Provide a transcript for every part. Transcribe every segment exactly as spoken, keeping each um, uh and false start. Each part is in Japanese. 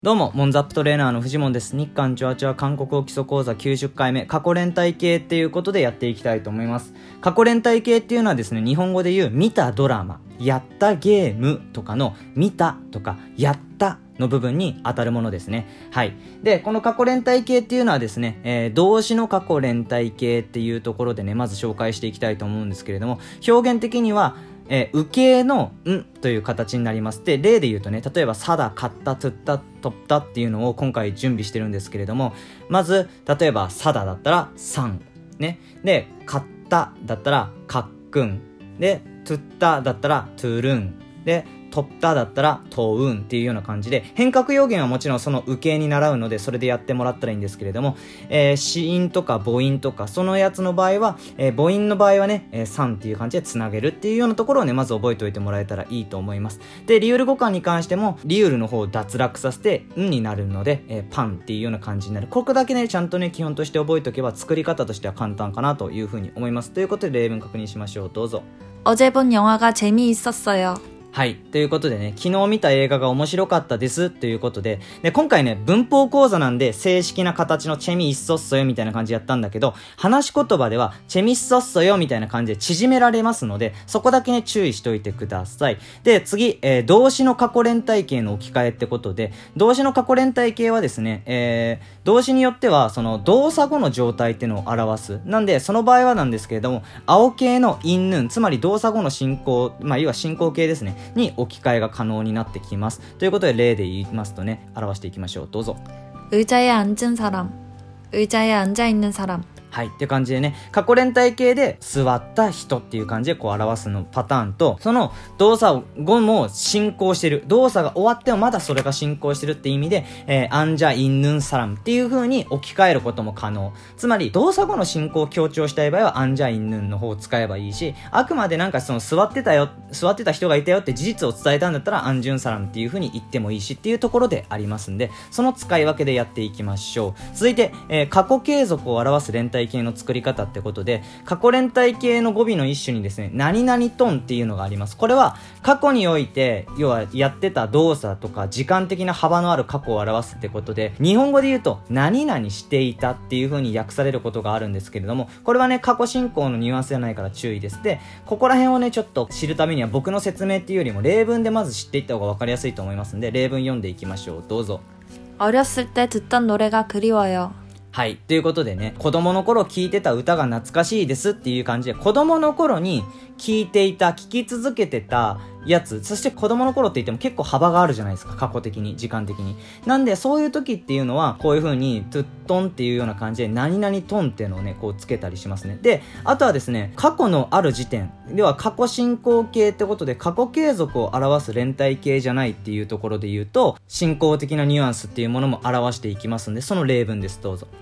どうも、モンザップトレーナーのフジモンです。日韓チュアチュア韓国語基礎講座きゅうじゅっかいめ、過去連帯形っていうことでやっていきたいと思います。過去連帯形っていうのはですね、日本語で言う見たドラマ、やったゲームとかの見たとかやったの部分に当たるものですね。はい。で、この過去連帯形っていうのはですね、えー、動詞の過去連帯形っていうところでね、まず紹介していきたいと思うんですけれども、表現的には、えー、受けのんという形になります。で、例で言うとね、例えばさだ、買った、つった、取ったっていうのを今回準備してるんですけれども、まず、例えばさだだったらさん。ね。で、買っただったらかっくん。で、つっただったらトゥルン。で、取っただったらトウンっていうような感じで、変革要言はもちろんその受けに習うので、それでやってもらったらいいんですけれども、えー、子音とか母音とか、そのやつの場合は、えー、母音の場合はね、えー、さんっていう感じでつなげるっていうようなところをね、まず覚えておいてもらえたらいいと思います。で、リウル語感に関しても、リウルの方を脱落させて、んになるので、えー、パンっていうような感じになる。ここだけね、ちゃんとね、基本として覚えておけば、作り方としては簡単かなというふうに思います。ということで、例文確認しましょう。どうぞ。 어제본영화가재미있었어요。 はい。ということでね、昨日見た映画が面白かったですということで、で、今回ね、文法講座なんで正式な形のチェミイッソッソよみたいな感じでやったんだけど、話し言葉ではチェミッソッソよみたいな感じで縮められますので、そこだけね、注意しておいてください。で、次、えー、動詞の過去連帯形の置き換えってことで、動詞の過去連帯形はですね、えー、動詞によっては、その動作後の状態っていうのを表す。なんで、その場合はなんですけれども、青形のインヌン、つまり動作後の進行、まあ、要は進行形ですね、に置き換えが可能になってきます。ということで例で言いますとね、表していきましょう。どうぞ。 의자에앉은사람의자에앉아있는사람。 はい。って感じでね、過去連帯形で座った人っていう感じでこう表すのパターンと、その動作後も進行してる。動作が終わってもまだそれが進行してるって意味で、えー、アンジャインヌンサラムっていう風に置き換えることも可能。つまり、動作後の進行を強調したい場合はアンジャインヌンの方を使えばいいし、あくまでなんかその座ってたよ、座ってた人がいたよって事実を伝えたんだったらアンジュンサラムっていう風に言ってもいいしっていうところでありますんで、その使い分けでやっていきましょう。続いて、えー、過去継続を表す連帯形の作り方ってことで、過去連帯形の語尾の一種にですね、何々トンっていうのがあります。これは過去において、要はやってた動作とか時間的な幅のある過去を表すってことで、日本語で言うと何々していたっていう風に訳されることがあるんですけれども、これはね、過去進行のニュアンスじゃないから注意です。で、ここら辺をね、ちょっと知るためには僕の説明っていうよりも例文でまず知っていった方が分かりやすいと思いますんで、例文読んでいきましょう。どうぞ。 어렸을때듣던노래가그리워요。 はい。ということでね、子供の頃聴いてた歌が懐かしいですっていう感じで、子供の頃に聴いていた、聴き続けてたやつ、そして子供の頃って言っても結構幅があるじゃないですか、過去的に、時間的に。なんで、そういう時っていうのは、こういう風に、トゥットンっていうような感じで、何々トンっていうのをね、こうつけたりしますね。で、あとはですね、過去のある時点、では過去進行形ってことで、過去継続を表す連帯形じゃないっていうところで言うと、進行的なニュアンスっていうものも表していきますんで、その例文です。どうぞ。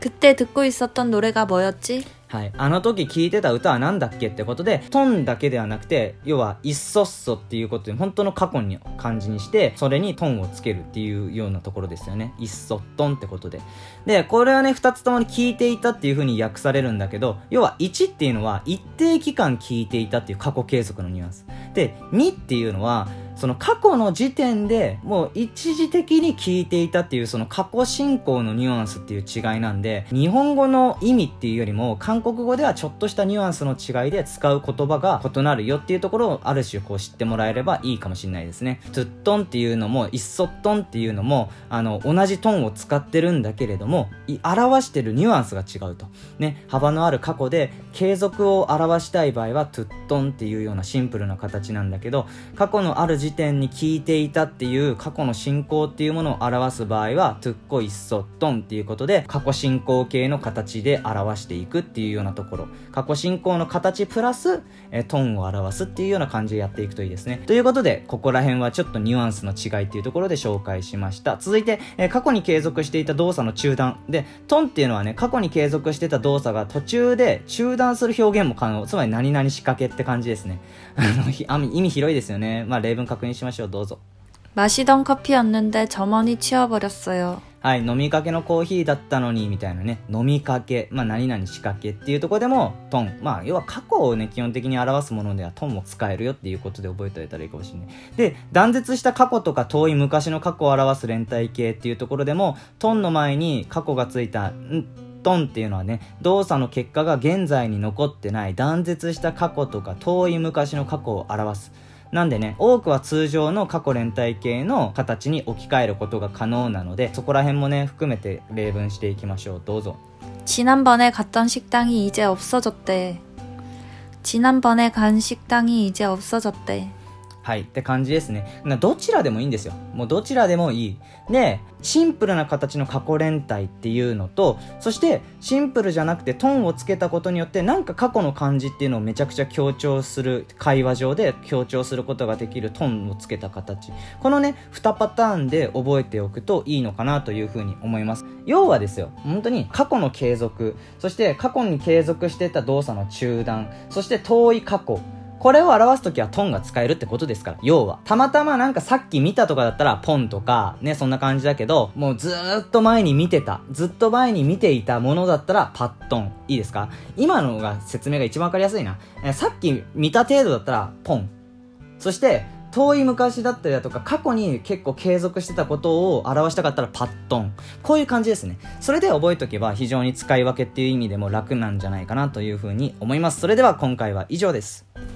그때듣고있었던노래가뭐였지？ はい。あの時聴いてた歌は何だっけってことで、トンだけではなくて、要は、いっそっそっていうことで、本当の過去に漢字にして、それにトンをつけるっていうようなところですよね。いっそトンってことで。で、これはね、二つともに聞いていたっていう風に訳されるんだけど、要は、いちっていうのは、一定期間聞いていたっていう過去継続のニュアンス。で、にっていうのは、その過去の時点でもう一時的に聞いていたっていうその過去進行のニュアンスっていう違いなんで、日本語の意味っていうよりも韓国語ではちょっとしたニュアンスの違いで使う言葉が異なるよっていうところをある種こう知ってもらえればいいかもしれないですね。トゥットンっていうのもイッソットンっていうのもあの同じトンを使ってるんだけれども、表してるニュアンスが違うとね。幅のある過去で継続を表したい場合はトゥットンっていうようなシンプルな形なんだけど、過去のある時点に聞いていたっていう過去の進行っていうものを表す場合はトゥッコイッソットンっていうことで過去進行形の形で表していくっていうようなところ、過去進行の形プラスえトンを表すっていうような感じでやっていくといいですね。ということでここら辺はちょっとニュアンスの違いっていうところで紹介しました。続いてえ過去に継続していた動作の中断で、トンっていうのはね、過去に継続してた動作が途中で中断する表現も可能、つまり何々仕掛けって感じですね。あの意味広いですよね。まあ例文確認しましょう。どうぞ。 마시던 커피였는데 점원이 치워버렸어요。 はい、飲みかけのコーヒーだったのにみたいなね、飲みかけ、まあ何々仕掛けっていうところでもトン、まあ要は過去をね基本的に表すものではトンも使えるよっていうことで覚えておいたらいいかもしれない。で、断絶した過去とか遠い昔の過去を表す連帯形っていうところでもトンの前に過去がついたんトンっていうのはね、動作の結果が現在に残ってない断絶した過去とか遠い昔の過去を表す。なんでね、多くは通常の過去連帯形の形に置き換えることが可能なので、そこら辺もね含めて例文していきましょう。どうぞ。 지난번에 갔던 식당이 이제 없어졌대. 지난번에 간 식당이 이제 없어졌대. はいって感じですね。どちらでもいいんですよ。もうどちらでもいい。で、シンプルな形の過去連帯っていうのと、そしてシンプルじゃなくてトンをつけたことによってなんか過去の感じっていうのをめちゃくちゃ強調する、会話上で強調することができるトンをつけた形。このね、にパターンで覚えておくといいのかなというふうに思います。要はですよ、本当に過去の継続、そして過去に継続してた動作の中断、そして遠い過去、これを表すときはトンが使えるってことですから。要はたまたまなんかさっき見たとかだったらポンとかね、そんな感じだけど、もうずーっと前に見てたずっと前に見ていたものだったらパットン。いいですか？今のが説明が一番わかりやすいな。えさっき見た程度だったらポン。そして遠い昔だったりだとか過去に結構継続してたことを表したかったらパットン。こういう感じですね。それで覚えとけば非常に使い分けっていう意味でも楽なんじゃないかなというふうに思います。それでは今回は以上です。